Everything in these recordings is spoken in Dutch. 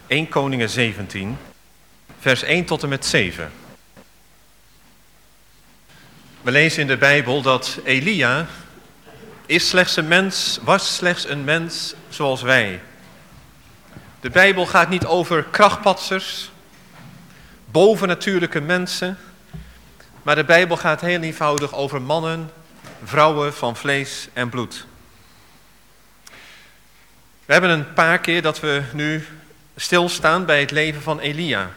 1 Koningen 17, vers 1 tot en met 7. We lezen in de Bijbel dat Elia was slechts een mens zoals wij. De Bijbel gaat niet over krachtpatsers, bovennatuurlijke mensen, maar de Bijbel gaat heel eenvoudig over mannen, vrouwen van vlees en bloed. We hebben een paar keer dat we nu stilstaan bij het leven van Elia.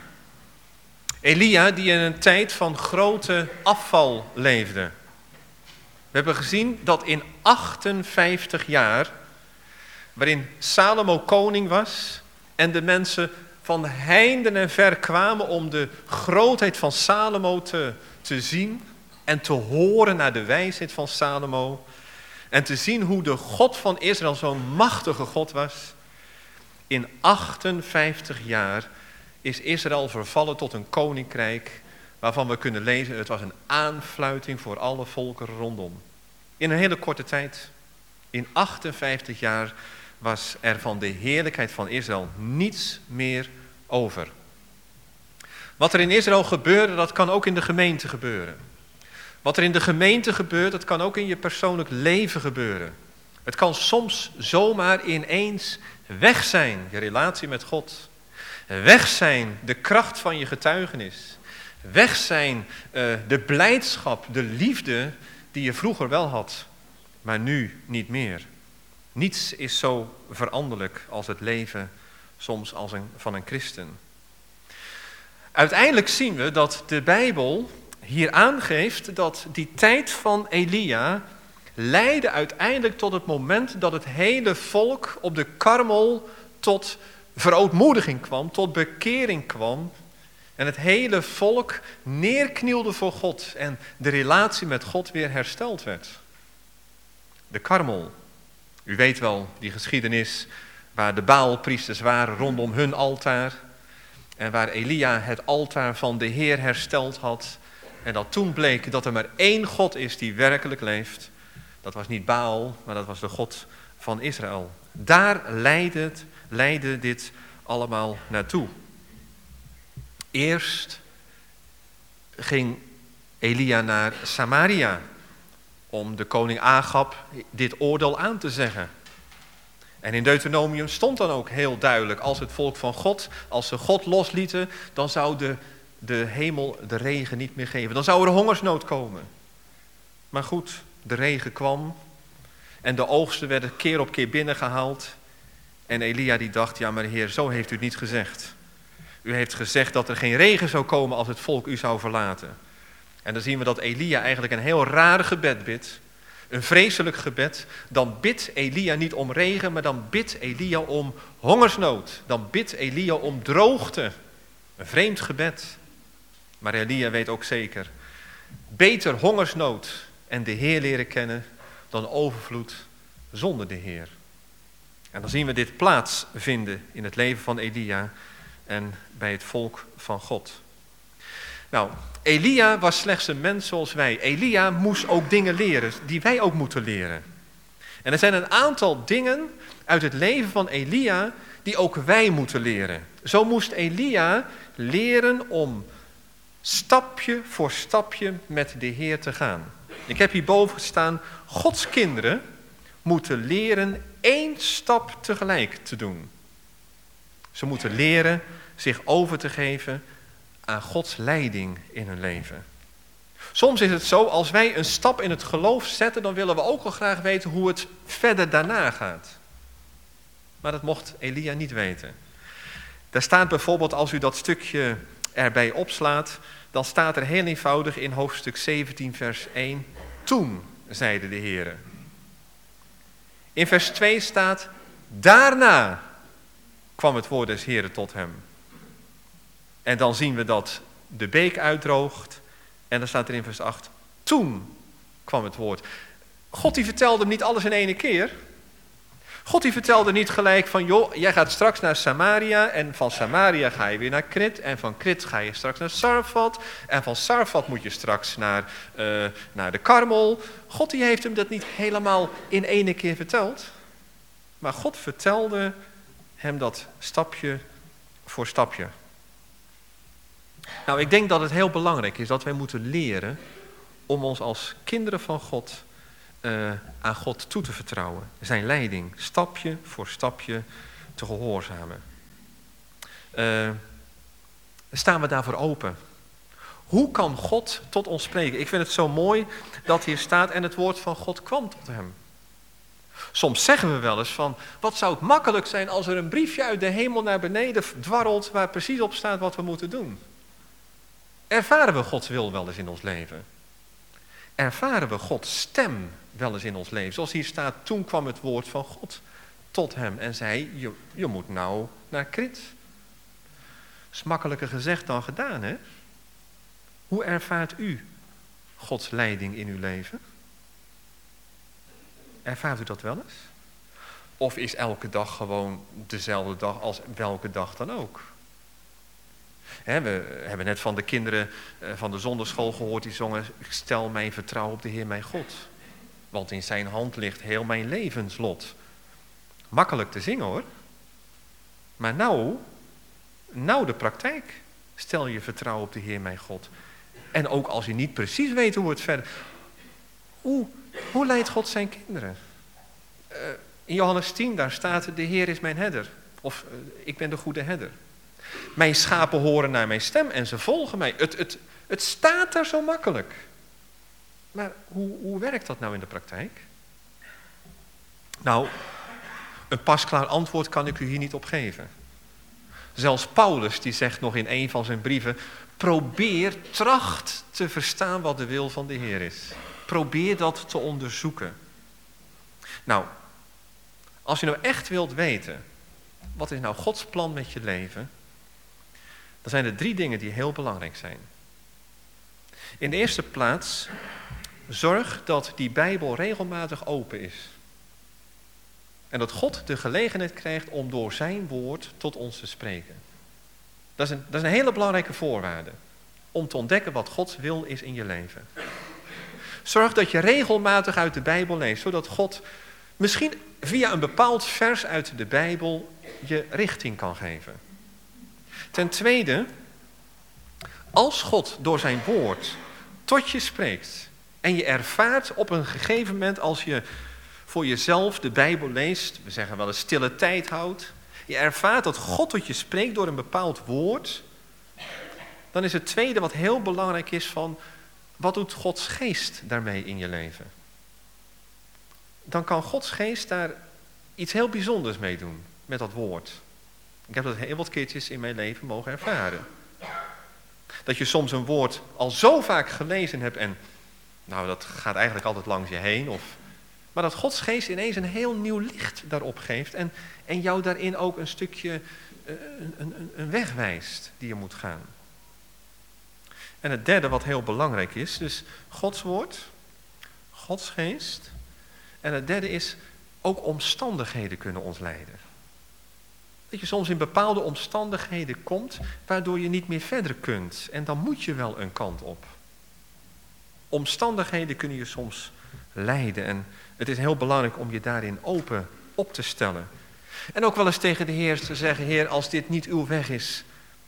Elia die in een tijd van grote afval leefde. We hebben gezien dat in 58 jaar, waarin Salomo koning was en de mensen van heinde en ver kwamen om de grootheid van Salomo te zien en te horen naar de wijsheid van Salomo en te zien hoe de God van Israël zo'n machtige God was. In 58 jaar is Israël vervallen tot een koninkrijk waarvan we kunnen lezen, het was een aanfluiting voor alle volkeren rondom. In een hele korte tijd, in 58 jaar, was er van de heerlijkheid van Israël niets meer over. Wat er in Israël gebeurde, dat kan ook in de gemeente gebeuren. Wat er in de gemeente gebeurt, dat kan ook in je persoonlijk leven gebeuren. Het kan soms zomaar ineens weg zijn, je relatie met God. Weg zijn de kracht van je getuigenis. Weg zijn de blijdschap, de liefde die je vroeger wel had, maar nu niet meer. Niets is zo veranderlijk als het leven soms van een christen. Uiteindelijk zien we dat de Bijbel hier aangeeft dat die tijd van Elia leidde uiteindelijk tot het moment dat het hele volk op de Karmel tot verootmoediging kwam, tot bekering kwam. En het hele volk neerknielde voor God en de relatie met God weer hersteld werd. De Karmel. U weet wel die geschiedenis waar de Baalpriesters waren rondom hun altaar. En waar Elia het altaar van de Heer hersteld had. En dat toen bleek dat er maar één God is die werkelijk leeft. Dat was niet Baal, maar dat was de God van Israël. Daar leidde dit allemaal naartoe. Eerst ging Elia naar Samaria om de koning Agab dit oordeel aan te zeggen. En in Deuteronomium stond dan ook heel duidelijk, als het volk van God, als ze God loslieten, dan zou de hemel de regen niet meer geven. Dan zou er hongersnood komen. Maar goed, de regen kwam en de oogsten werden keer op keer binnengehaald. En Elia die dacht, ja maar Heer, zo heeft u het niet gezegd. U heeft gezegd dat er geen regen zou komen als het volk u zou verlaten. En dan zien we dat Elia eigenlijk een heel raar gebed bidt. Een vreselijk gebed. Dan bidt Elia niet om regen, maar dan bidt Elia om hongersnood. Dan bidt Elia om droogte. Een vreemd gebed. Maar Elia weet ook zeker, beter hongersnood en de Heer leren kennen dan overvloed zonder de Heer. En dan zien we dit plaatsvinden in het leven van Elia en bij het volk van God. Nou, Elia was slechts een mens zoals wij. Elia moest ook dingen leren die wij ook moeten leren. En er zijn een aantal dingen uit het leven van Elia die ook wij moeten leren. Zo moest Elia leren om stapje voor stapje met de Heer te gaan. Ik heb hierboven staan, Gods kinderen moeten leren 1 stap tegelijk te doen. Ze moeten leren zich over te geven aan Gods leiding in hun leven. Soms is het zo, als wij een stap in het geloof zetten, dan willen we ook wel graag weten hoe het verder daarna gaat. Maar dat mocht Elia niet weten. Daar staat bijvoorbeeld, als u dat stukje erbij opslaat, dan staat er heel eenvoudig in hoofdstuk 17 vers 1, toen zeide de Heere. In vers 2 staat, daarna kwam het woord des Heeren tot hem. En dan zien we dat de beek uitdroogt. En dan staat er in vers 8, toen kwam het woord. God die vertelde hem niet alles in één keer. God die vertelde niet gelijk van, joh, jij gaat straks naar Samaria. En van Samaria ga je weer naar Krit. En van Krit ga je straks naar Sarfat. En van Sarfat moet je straks naar de Karmel. God die heeft hem dat niet helemaal in één keer verteld. Maar God vertelde hem dat stapje voor stapje. Nou, ik denk dat het heel belangrijk is dat wij moeten leren om ons als kinderen van God aan God toe te vertrouwen. Zijn leiding, stapje voor stapje te gehoorzamen. Staan we daarvoor open? Hoe kan God tot ons spreken? Ik vind het zo mooi dat hier staat en het woord van God kwam tot hem. Soms zeggen we wel eens van, wat zou het makkelijk zijn als er een briefje uit de hemel naar beneden dwarrelt waar precies op staat wat we moeten doen. Ervaren we Gods wil wel eens in ons leven? Ervaren we Gods stem wel eens in ons leven? Zoals hier staat, toen kwam het woord van God tot hem en zei, je moet nou naar Krit. Is makkelijker gezegd dan gedaan, hè? Hoe ervaart u Gods leiding in uw leven? Ervaart u dat wel eens? Of is elke dag gewoon dezelfde dag als welke dag dan ook? We hebben net van de kinderen van de zonderschool gehoord die zongen, ik stel mijn vertrouwen op de Heer mijn God. Want in zijn hand ligt heel mijn levenslot. Makkelijk te zingen hoor. Maar nou de praktijk. Stel je vertrouwen op de Heer mijn God. En ook als je niet precies weet hoe het verder... Hoe leidt God zijn kinderen? In Johannes 10, daar staat, de Heer is mijn herder. Of ik ben de goede herder. Mijn schapen horen naar mijn stem en ze volgen mij. Het staat daar zo makkelijk. Maar hoe werkt dat nou in de praktijk? Nou, een pasklaar antwoord kan ik u hier niet op geven. Zelfs Paulus die zegt nog in een van zijn brieven, tracht te verstaan wat de wil van de Heer is. Probeer dat te onderzoeken. Nou, als je nou echt wilt weten, wat is nou Gods plan met je leven? Dan zijn er 3 dingen die heel belangrijk zijn. In de eerste plaats, zorg dat die Bijbel regelmatig open is. En dat God de gelegenheid krijgt om door zijn woord tot ons te spreken. Dat is een hele belangrijke voorwaarde. Om te ontdekken wat Gods wil is in je leven. Zorg dat je regelmatig uit de Bijbel leest, zodat God misschien via een bepaald vers uit de Bijbel je richting kan geven. Ten tweede, als God door zijn woord tot je spreekt en je ervaart op een gegeven moment als je voor jezelf de Bijbel leest, we zeggen wel eens stille tijd houdt, je ervaart dat God tot je spreekt door een bepaald woord, dan is het tweede wat heel belangrijk is van, wat doet Gods geest daarmee in je leven? Dan kan Gods geest daar iets heel bijzonders mee doen, met dat woord. Ik heb dat heel wat keertjes in mijn leven mogen ervaren. Dat je soms een woord al zo vaak gelezen hebt en, nou dat gaat eigenlijk altijd langs je heen, maar dat Gods geest ineens een heel nieuw licht daarop geeft en jou daarin ook een stukje een weg wijst die je moet gaan. En het derde wat heel belangrijk is, dus Gods woord, Gods geest. En het derde is, ook omstandigheden kunnen ons leiden. Dat je soms in bepaalde omstandigheden komt, waardoor je niet meer verder kunt. En dan moet je wel een kant op. Omstandigheden kunnen je soms leiden. En het is heel belangrijk om je daarin open op te stellen. En ook wel eens tegen de Heer te zeggen, Heer, als dit niet uw weg is,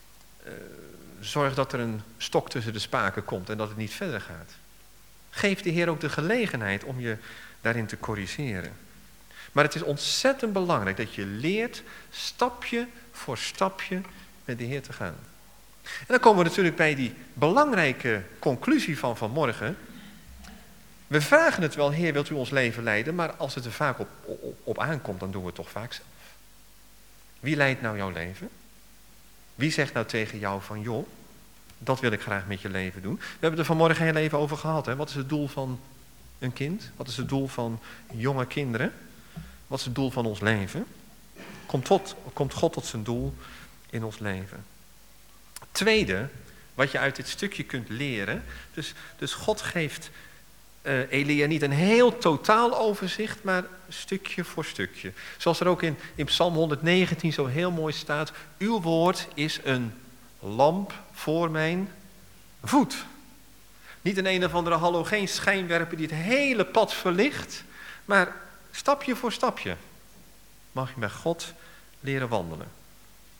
zorg dat er een stok tussen de spaken komt en dat het niet verder gaat. Geef de Heer ook de gelegenheid om je daarin te corrigeren. Maar het is ontzettend belangrijk dat je leert stapje voor stapje met de Heer te gaan. En dan komen we natuurlijk bij die belangrijke conclusie van vanmorgen. We vragen het wel, Heer, wilt u ons leven leiden? Maar als het er vaak op aankomt, dan doen we het toch vaak zelf. Wie leidt nou jouw leven? Wie zegt nou tegen jou van, joh, dat wil ik graag met je leven doen? We hebben het er vanmorgen heel even over gehad. Hè? Wat is het doel van een kind? Wat is het doel van jonge kinderen? Wat is het doel van ons leven? Komt God tot zijn doel in ons leven? Tweede, wat je uit dit stukje kunt leren. Dus God geeft Elia niet een heel totaal overzicht, maar stukje voor stukje. Zoals er ook in Psalm 119 zo heel mooi staat. Uw woord is een lamp voor mijn voet. Niet een of andere halogeen schijnwerper die het hele pad verlicht, maar stapje voor stapje mag je met God leren wandelen.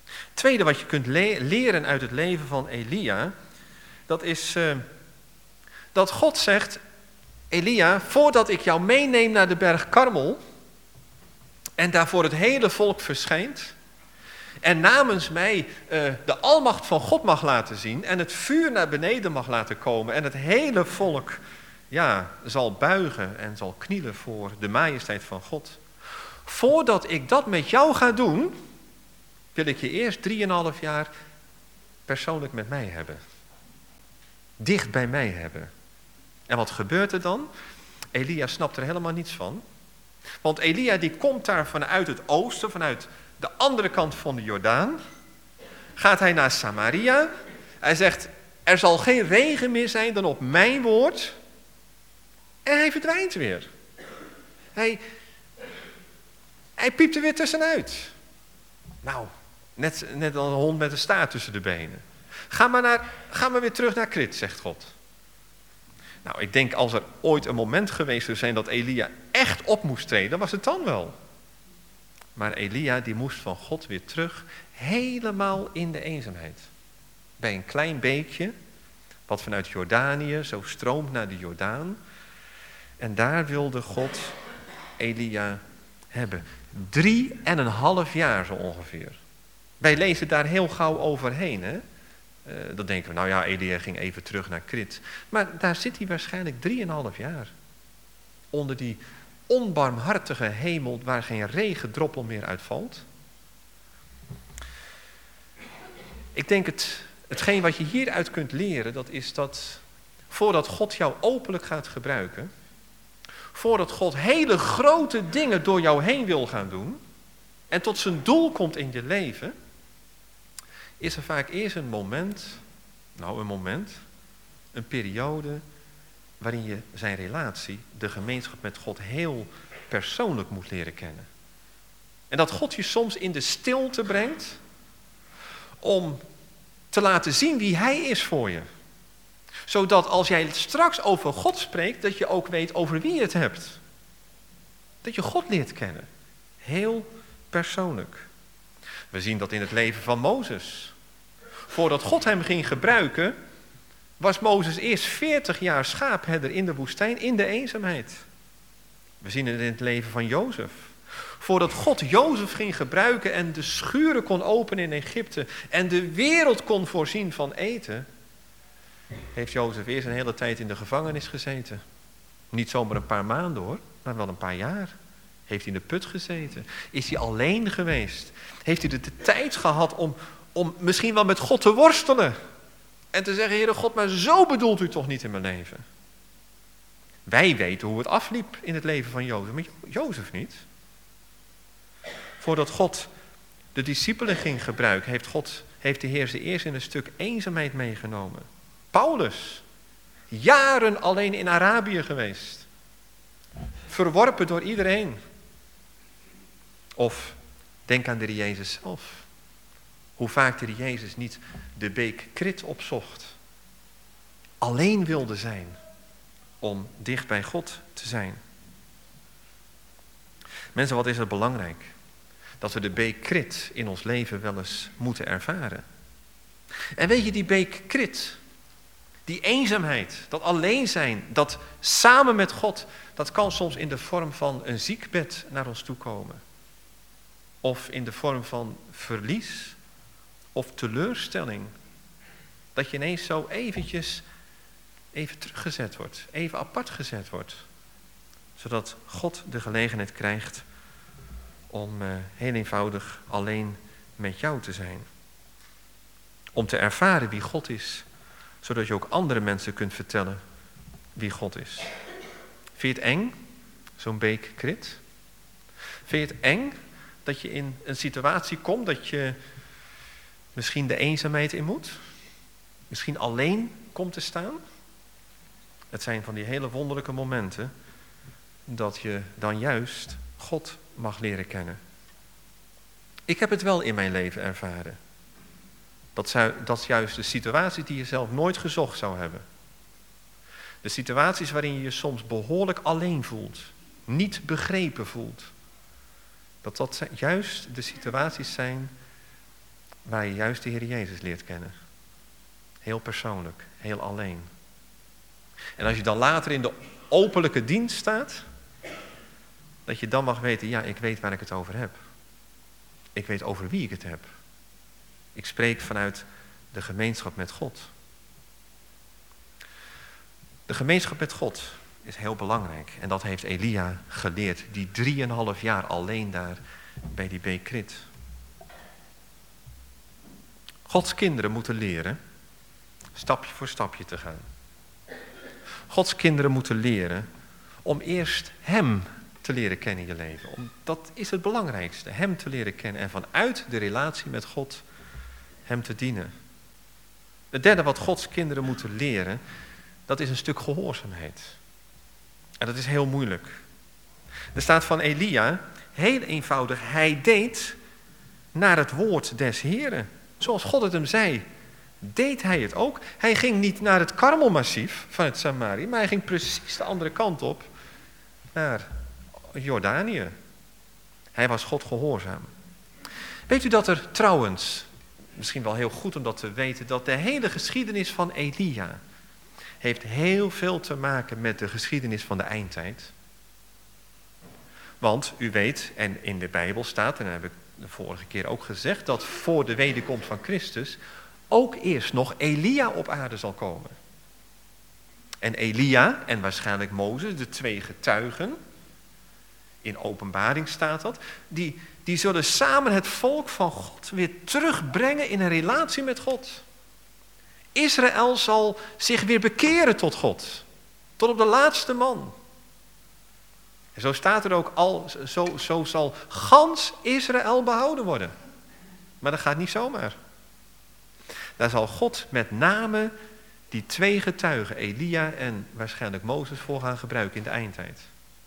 Tweede wat je kunt leren uit het leven van Elia, dat is dat God zegt, Elia, voordat ik jou meeneem naar de berg Karmel en daar voor het hele volk verschijnt en namens mij de almacht van God mag laten zien en het vuur naar beneden mag laten komen en het hele volk zal buigen en zal knielen voor de majesteit van God. Voordat ik dat met jou ga doen, wil ik je eerst 3,5 jaar persoonlijk met mij hebben. Dicht bij mij hebben. En wat gebeurt er dan? Elia snapt er helemaal niets van. Want Elia die komt daar vanuit het oosten, vanuit de andere kant van de Jordaan. Gaat hij naar Samaria. Hij zegt, er zal geen regen meer zijn dan op mijn woord. En hij verdwijnt weer. Hij piept er weer tussenuit. Nou, net als een hond met een staart tussen de benen. Ga maar weer terug naar Krit, zegt God. Nou, ik denk als er ooit een moment geweest zou zijn dat Elia echt op moest treden, was het dan wel. Maar Elia die moest van God weer terug, helemaal in de eenzaamheid. Bij een klein beekje, wat vanuit Jordanië zo stroomt naar de Jordaan. En daar wilde God Elia hebben. 3,5 jaar zo ongeveer. Wij lezen daar heel gauw overheen, hè. Dan denken we, nou ja, Elia ging even terug naar Krit. Maar daar zit hij waarschijnlijk 3,5 jaar. Onder die onbarmhartige hemel waar geen regendroppel meer uitvalt. Ik denk hetgeen wat je hieruit kunt leren, dat is dat voordat God jou openlijk gaat gebruiken, voordat God hele grote dingen door jou heen wil gaan doen en tot zijn doel komt in je leven, is er vaak eerst een periode waarin je zijn relatie, de gemeenschap met God, heel persoonlijk moet leren kennen. En dat God je soms in de stilte brengt om te laten zien wie hij is voor je. Zodat als jij straks over God spreekt, dat je ook weet over wie je het hebt. Dat je God leert kennen. Heel persoonlijk. We zien dat in het leven van Mozes. Voordat God hem ging gebruiken, was Mozes eerst 40 jaar schaapherder in de woestijn, in de eenzaamheid. We zien het in het leven van Jozef. Voordat God Jozef ging gebruiken en de schuren kon openen in Egypte en de wereld kon voorzien van eten, heeft Jozef eerst een hele tijd in de gevangenis gezeten. Niet zomaar een paar maanden hoor, maar wel een paar jaar. Heeft hij in de put gezeten? Is hij alleen geweest? Heeft hij de tijd gehad om misschien wel met God te worstelen? En te zeggen, Heere God, maar zo bedoelt u toch niet in mijn leven? Wij weten hoe het afliep in het leven van Jozef, maar Jozef niet. Voordat God de discipelen ging gebruiken, heeft de Heer ze eerst in een stuk eenzaamheid meegenomen. Paulus, jaren alleen in Arabië geweest. Verworpen door iedereen. Of denk aan de Heer Jezus zelf. Hoe vaak de Heer Jezus niet de beek Krit opzocht. Alleen wilde zijn om dicht bij God te zijn. Mensen, wat is het belangrijk? Dat we de beek Krit in ons leven wel eens moeten ervaren. En weet je, die beek Krit, die eenzaamheid, dat alleen zijn, dat samen met God, dat kan soms in de vorm van een ziekbed naar ons toe komen. Of in de vorm van verlies of teleurstelling. Dat je ineens zo even teruggezet wordt, even apart gezet wordt. Zodat God de gelegenheid krijgt om heel eenvoudig alleen met jou te zijn. Om te ervaren wie God is, zodat je ook andere mensen kunt vertellen wie God is. Vind je het eng, zo'n beek Krit? Vind je het eng dat je in een situatie komt dat je misschien de eenzaamheid in moet? Misschien alleen komt te staan? Het zijn van die hele wonderlijke momenten dat je dan juist God mag leren kennen. Ik heb het wel in mijn leven ervaren. Dat is juist de situaties die je zelf nooit gezocht zou hebben. De situaties waarin je je soms behoorlijk alleen voelt. Niet begrepen voelt. Dat juist de situaties zijn waar je juist de Heer Jezus leert kennen. Heel persoonlijk, heel alleen. En als je dan later in de openlijke dienst staat, dat je dan mag weten, ja, ik weet waar ik het over heb. Ik weet over wie ik het heb. Ik spreek vanuit de gemeenschap met God. De gemeenschap met God is heel belangrijk. En dat heeft Elia geleerd, die 3,5 jaar alleen daar bij die beek Krit. Gods kinderen moeten leren stapje voor stapje te gaan. Gods kinderen moeten leren om eerst Hem te leren kennen in je leven. Dat is het belangrijkste, Hem te leren kennen en vanuit de relatie met God Hem te dienen. Het derde wat Gods kinderen moeten leren, dat is een stuk gehoorzaamheid. En dat is heel moeilijk. Er staat van Elia, heel eenvoudig, hij deed naar het woord des Heren. Zoals God het hem zei, deed hij het ook. Hij ging niet naar het Karmelmassief van het Samaria, maar hij ging precies de andere kant op, naar Jordanië. Hij was God gehoorzaam. Weet u dat er trouwens, misschien wel heel goed om dat te weten, dat de hele geschiedenis van Elia heeft heel veel te maken met de geschiedenis van de eindtijd. Want u weet, en in de Bijbel staat, en dat heb ik de vorige keer ook gezegd, dat voor de wederkomst van Christus ook eerst nog Elia op aarde zal komen. En Elia en waarschijnlijk Mozes, de 2 getuigen, in Openbaring staat dat, die zullen samen het volk van God weer terugbrengen in een relatie met God. Israël zal zich weer bekeren tot God, tot op de laatste man. En zo staat er ook al, zo zal gans Israël behouden worden. Maar dat gaat niet zomaar. Daar zal God met name die 2 getuigen, Elia en waarschijnlijk Mozes, voor gaan gebruiken in de eindtijd.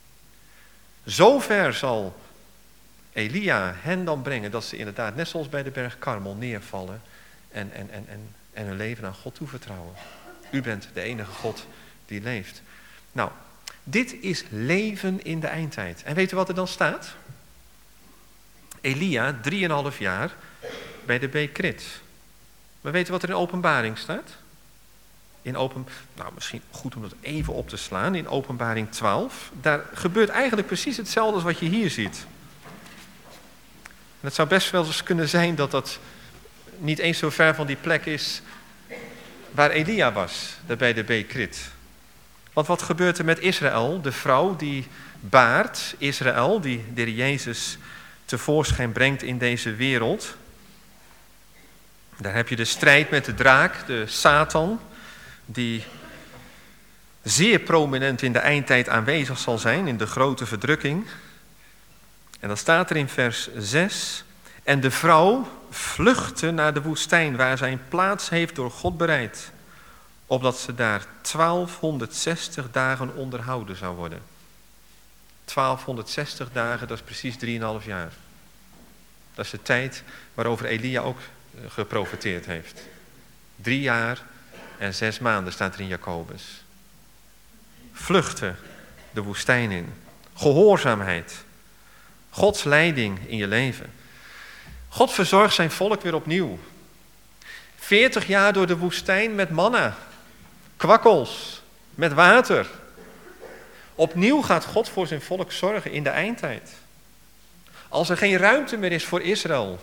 Zover zal Elia hen dan brengen dat ze inderdaad net zoals bij de berg Karmel neervallen en hun leven aan God toevertrouwen. U bent de enige God die leeft. Nou, dit is leven in de eindtijd. En weet u wat er dan staat? Elia, 3,5 jaar bij de beek Krit. We weten wat er in Openbaring staat. Misschien goed om dat even op te slaan. In Openbaring 12. Daar gebeurt eigenlijk precies hetzelfde als wat je hier ziet. En het zou best wel eens kunnen zijn dat dat niet eens zo ver van die plek is waar Elia was, daar bij de beek Krit. Want wat gebeurt er met Israël, de vrouw die baart, Israël, die de Heer Jezus tevoorschijn brengt in deze wereld? Daar heb je de strijd met de draak, de Satan, die zeer prominent in de eindtijd aanwezig zal zijn, in de grote verdrukking. En dan staat er in vers 6, en de vrouw vluchtte naar de woestijn, waar zij een plaats heeft door God bereid, opdat ze daar 1260 dagen onderhouden zou worden. 1260 dagen, dat is precies 3,5 jaar. Dat is de tijd waarover Elia ook geprofeteerd heeft. 3 jaar en 6 maanden staat er in Jacobus. Vluchten de woestijn in. Gehoorzaamheid. Gods leiding in je leven. God verzorgt zijn volk weer opnieuw. 40 jaar door de woestijn met manna, kwakkels, met water. Opnieuw gaat God voor zijn volk zorgen in de eindtijd. Als er geen ruimte meer is voor Israël.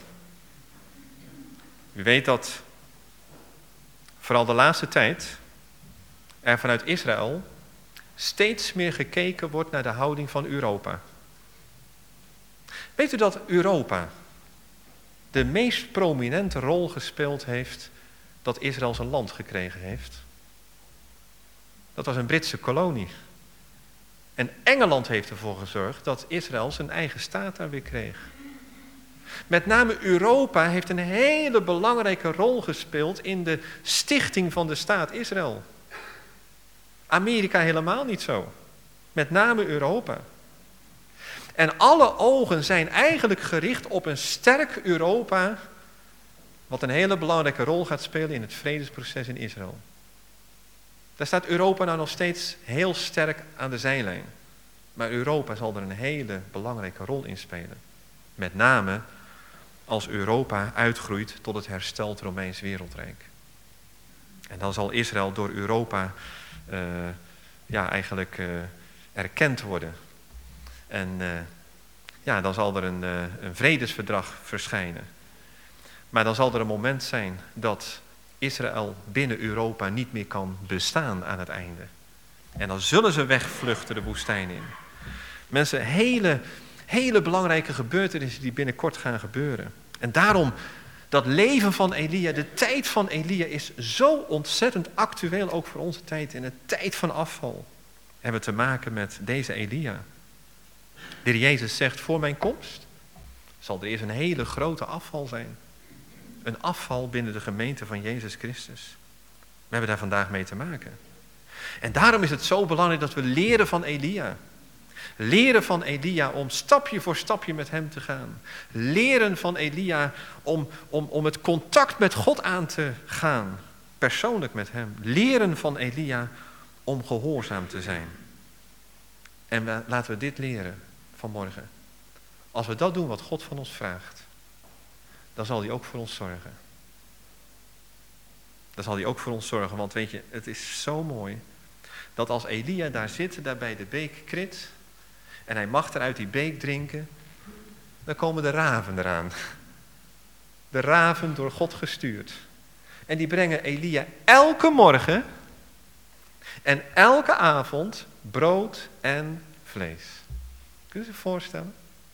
U weet dat vooral de laatste tijd er vanuit Israël steeds meer gekeken wordt naar de houding van Europa. Weet u dat Europa de meest prominente rol gespeeld heeft dat Israël zijn land gekregen heeft? Dat was een Britse kolonie. En Engeland heeft ervoor gezorgd dat Israël zijn eigen staat daar weer kreeg. Met name Europa heeft een hele belangrijke rol gespeeld in de stichting van de staat Israël. Amerika helemaal niet zo. Met name Europa. En alle ogen zijn eigenlijk gericht op een sterk Europa, wat een hele belangrijke rol gaat spelen in het vredesproces in Israël. Daar staat Europa nou nog steeds heel sterk aan de zijlijn. Maar Europa zal er een hele belangrijke rol in spelen. Met name als Europa uitgroeit tot het hersteld Romeins wereldrijk. En dan zal Israël door Europa erkend worden. En dan zal er een vredesverdrag verschijnen. Maar dan zal er een moment zijn dat Israël binnen Europa niet meer kan bestaan aan het einde. En dan zullen ze wegvluchten de woestijn in. Mensen, hele belangrijke gebeurtenissen die binnenkort gaan gebeuren. En daarom, dat leven van Elia, de tijd van Elia is zo ontzettend actueel, ook voor onze tijd. In een tijd van afval hebben we te maken met deze Elia. De Heer Jezus zegt, voor mijn komst zal er eerst een hele grote afval zijn. Een afval binnen de gemeente van Jezus Christus. We hebben daar vandaag mee te maken. En daarom is het zo belangrijk dat we leren van Elia. Leren van Elia om stapje voor stapje met hem te gaan. Leren van Elia om het contact met God aan te gaan. Persoonlijk met hem. Leren van Elia om gehoorzaam te zijn. En laten we dit leren vanmorgen. Als we dat doen wat God van ons vraagt, dan zal hij ook voor ons zorgen. Dan zal hij ook voor ons zorgen, want weet je, het is zo mooi dat als Elia daar zit, daar bij de beek Krit, en hij mag er uit die beek drinken, dan komen de raven eraan. De raven door God gestuurd. En die brengen Elia elke morgen en elke avond brood en vlees. Kun je zich voorstellen?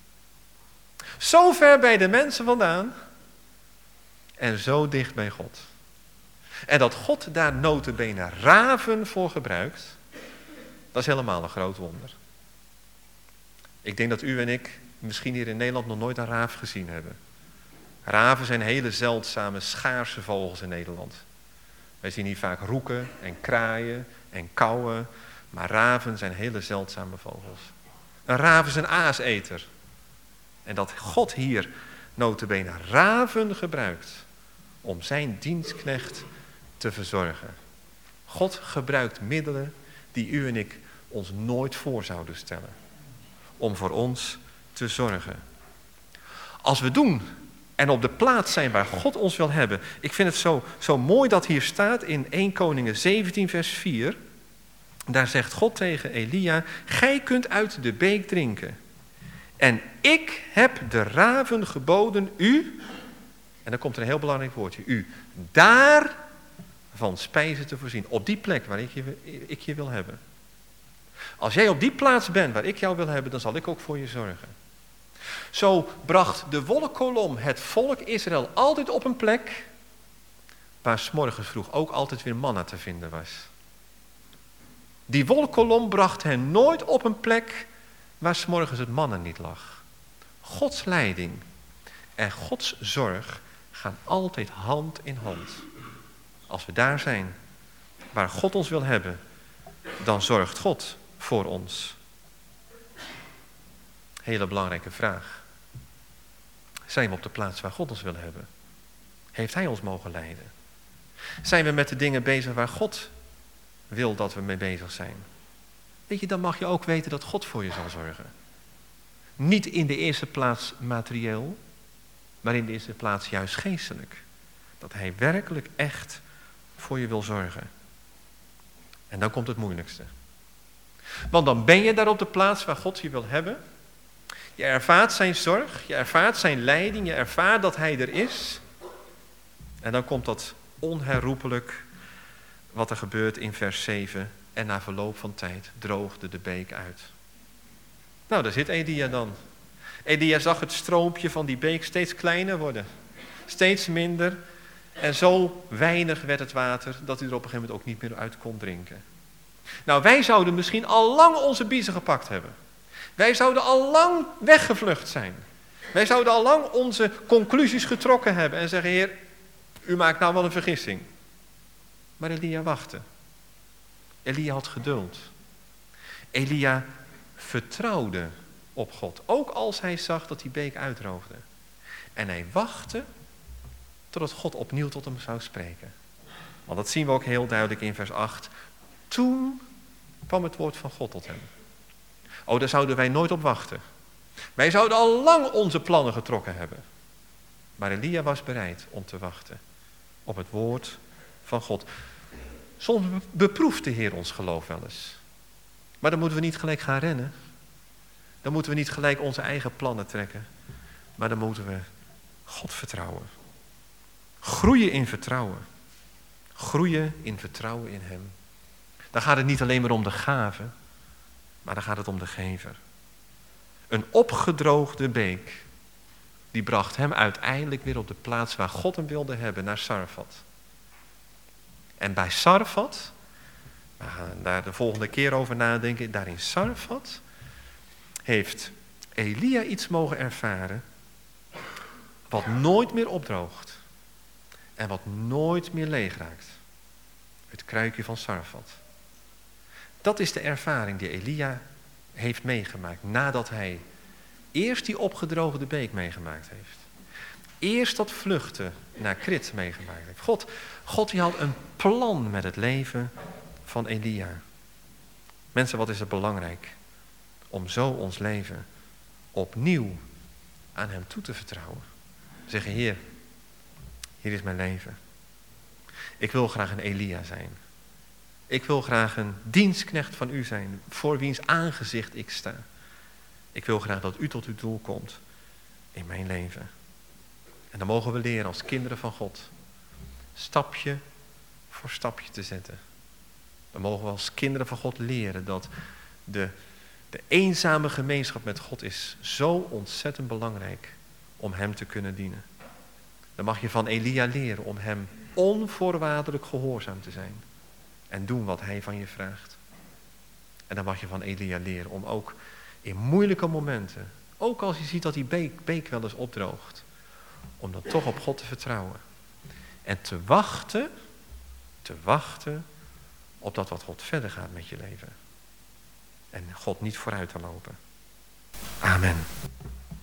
Zo ver bij de mensen vandaan en zo dicht bij God. En dat God daar nota bene raven voor gebruikt, dat is helemaal een groot wonder. Ik denk dat u en ik misschien hier in Nederland nog nooit een raaf gezien hebben. Raven zijn hele zeldzame, schaarse vogels in Nederland. Wij zien hier vaak roeken en kraaien en kauwen, maar raven zijn hele zeldzame vogels. Een raaf is een aaseter. En dat God hier nota bene raven gebruikt om zijn dienstknecht te verzorgen. God gebruikt middelen die u en ik ons nooit voor zouden stellen. Om voor ons te zorgen. Als we doen en op de plaats zijn waar God ons wil hebben. Ik vind het zo mooi dat hier staat in 1 Koningen 17 vers 4. Daar zegt God tegen Elia, gij kunt uit de beek drinken. En ik heb de raven geboden u, en dan komt er een heel belangrijk woordje, u daar van spijzen te voorzien. Op die plek waar ik je wil hebben. Als jij op die plaats bent waar ik jou wil hebben, dan zal ik ook voor je zorgen. Zo bracht de wolkkolom het volk Israël altijd op een plek waar 's morgens vroeg ook altijd weer manna te vinden was. Die wolkkolom bracht hen nooit op een plek waar 's morgens het manna niet lag. Gods leiding en Gods zorg gaan altijd hand in hand. Als we daar zijn waar God ons wil hebben, dan zorgt God voor ons. Hele belangrijke vraag. Zijn we op de plaats waar God ons wil hebben? Heeft Hij ons mogen leiden? Zijn we met de dingen bezig waar God wil dat we mee bezig zijn? Weet je, dan mag je ook weten dat God voor je zal zorgen. Niet in de eerste plaats materieel, maar in de eerste plaats juist geestelijk. Dat Hij werkelijk echt voor je wil zorgen. En dan komt het moeilijkste. Want dan ben je daar op de plaats waar God je wil hebben. Je ervaart zijn zorg, je ervaart zijn leiding, je ervaart dat Hij er is. En dan komt dat onherroepelijk wat er gebeurt in vers 7. En na verloop van tijd droogde de beek uit. Nou, daar zit Elia dan. Elia zag het stroompje van die beek steeds kleiner worden. Steeds minder. En zo weinig werd het water dat hij er op een gegeven moment ook niet meer uit kon drinken. Nou, wij zouden misschien al lang onze biezen gepakt hebben. Wij zouden al lang weggevlucht zijn. Wij zouden al lang onze conclusies getrokken hebben en zeggen, Heer, u maakt nou wel een vergissing. Maar Elia wachtte. Elia had geduld. Elia vertrouwde op God. Ook als hij zag dat die beek uitdroogde. En hij wachtte totdat God opnieuw tot hem zou spreken. Want dat zien we ook heel duidelijk in vers 8. Toen kwam het woord van God tot hem. Daar zouden wij nooit op wachten. Wij zouden al lang onze plannen getrokken hebben. Maar Elia was bereid om te wachten op het woord van God. Soms beproeft de Heer ons geloof wel eens. Maar dan moeten we niet gelijk gaan rennen. Dan moeten we niet gelijk onze eigen plannen trekken. Maar dan moeten we God vertrouwen. Groeien in vertrouwen. Groeien in vertrouwen in Hem. Dan gaat het niet alleen maar om de gave, maar dan gaat het om de gever. Een opgedroogde beek, die bracht hem uiteindelijk weer op de plaats waar God hem wilde hebben, naar Sarfat. En bij Sarfat, we gaan daar de volgende keer over nadenken, daar in Sarfat heeft Elia iets mogen ervaren wat nooit meer opdroogt en wat nooit meer leeg raakt. Het kruikje van Sarfat. Dat is de ervaring die Elia heeft meegemaakt nadat hij eerst die opgedroogde beek meegemaakt heeft. Eerst dat vluchten naar Krit meegemaakt heeft. God die had een plan met het leven van Elia. Mensen, wat is het belangrijk om zo ons leven opnieuw aan Hem toe te vertrouwen. Zeggen, Heer, hier is mijn leven. Ik wil graag een Elia zijn. Ik wil graag een dienstknecht van U zijn, voor wiens aangezicht ik sta. Ik wil graag dat U tot uw doel komt in mijn leven. En dan mogen we leren als kinderen van God, stapje voor stapje te zetten. Dan mogen we als kinderen van God leren dat de eenzame gemeenschap met God is zo ontzettend belangrijk om Hem te kunnen dienen. Dan mag je van Elia leren om Hem onvoorwaardelijk gehoorzaam te zijn. En doen wat Hij van je vraagt. En dan mag je van Elia leren om ook in moeilijke momenten, ook als je ziet dat die beek wel eens opdroogt, om dan toch op God te vertrouwen. En te wachten op dat wat God verder gaat met je leven. En God niet vooruit te lopen. Amen.